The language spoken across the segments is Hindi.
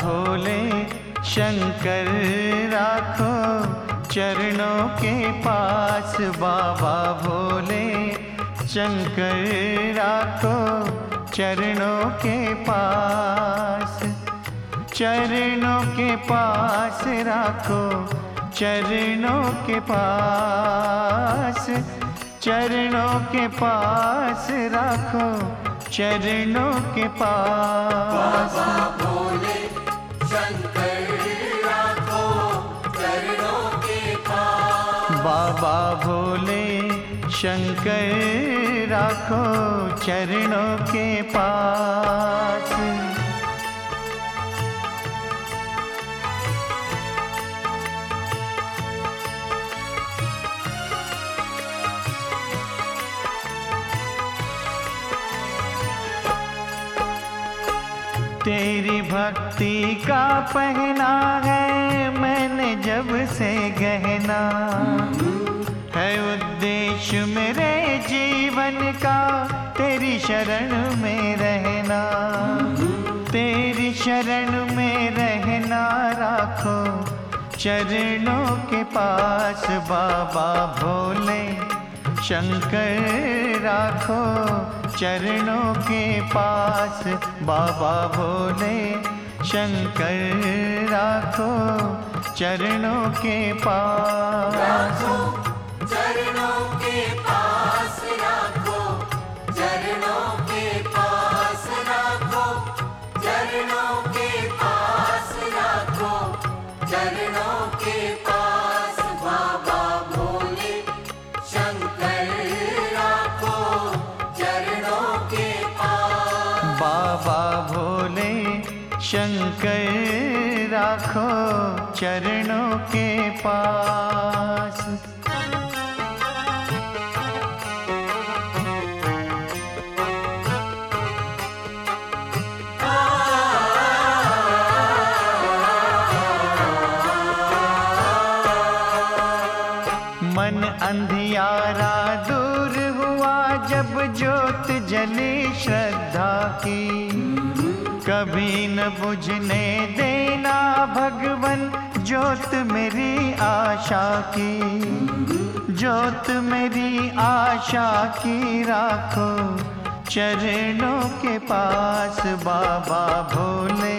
भोले शंकर राखो चरणों के पास। बाबा भोले शंकर राखो चरणों के पास। चरणों के पास राखो चरणों के पास। चरणों के पास राखो चरणों के पास। बाबा भोले शंकर राखो चरणों के पास। बाबा भोले शंकर राखो चरणों के पास। तेरी भक्ति का पहना है मैंने जब से गहना। है उद्देश्य मेरे जीवन का तेरी शरण में रहना। तेरी शरण में रहना राखो चरणों के पास। बाबा भोले शंकर राखो चरणों के पास। बाबा भोले शंकर राखो चरणों के पास। राखो चरणों के पास। राखो चरणों के पास। राखो चरणों के पास। राखो चरणों के पास। बाबा भोले शंकर राखो चरणों के पास। बाबा भोले शंकर राखो चरणों के पास। मन अंधियारा दूर हुआ जब ज्योत जली श्रद्धा की। कभी न बुझने देना भगवन ज्योत मेरी आशा की। ज्योत मेरी आशा की राखो चरणों के पास। बाबा भोले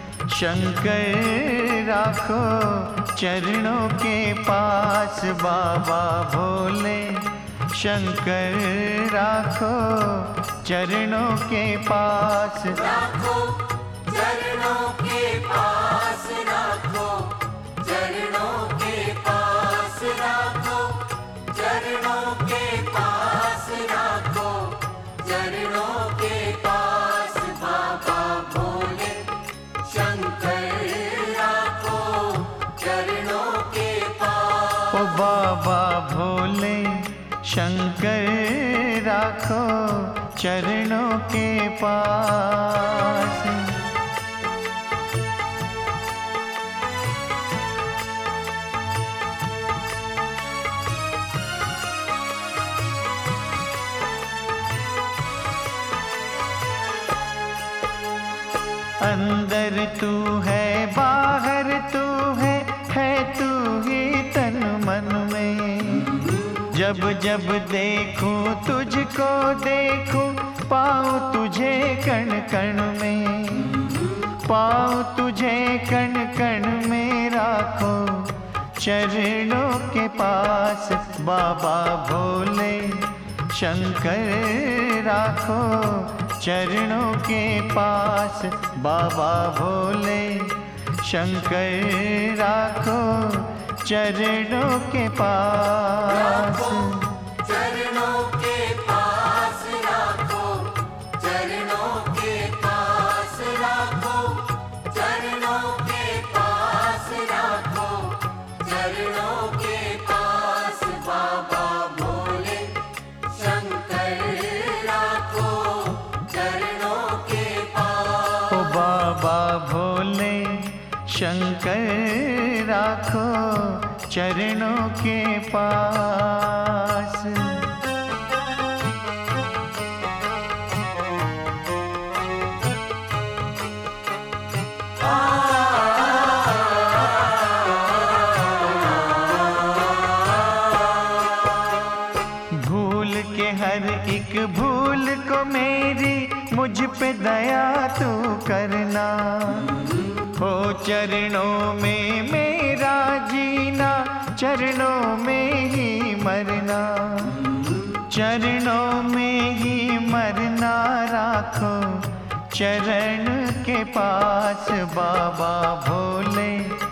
शंकर राखो चरणों के पास। बाबा भोले शंकर राखो चरणों के पास। राखो चरणों के पास। राखो चरणों के पास। राखो चरणों के पास। राखो चरणों के पास। बाबा भोले शंकर राखो चरणों के पास। ओ बाबा भोले शंकर राखो चरणों के पास। अंदर तू है बाहर तू है तू ही तन मन में। जब जब देखूं तुझको देखूं पाऊं तुझे कण कण में। पाऊं तुझे कण कण में राखो चरणों के पास। बाबा भोले शंकर राखो चरणों के पास। बाबा भोले शंकर राखो चरणों के पास। चरणों के पास। राखो चरणों के पास। राखो चरणों के पास। राखो चरणों के पास। बाबा भोले शंकर राखो चरणों के पास। ओ बाबा भोले शंकर राखो चरणों के पास। आ करना। हो चरणों में मेरा जीना, चरणों में ही मरना, चरणों में ही मरना राखो चरण के पास। बाबा भोले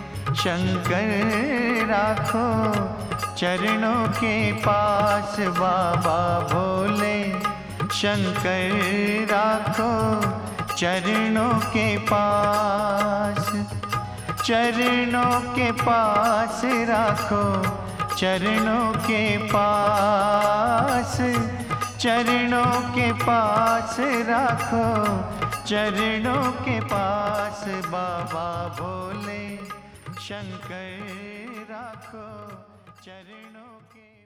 शंकर राखो चरणों के पास। बाबा भोले शंकर राखो चरणों के पास। चरणों के पास राखो चरणों के पास। चरणों के पास राखो चरणों के पास। बाबा भोले शंकर राखो चरणों के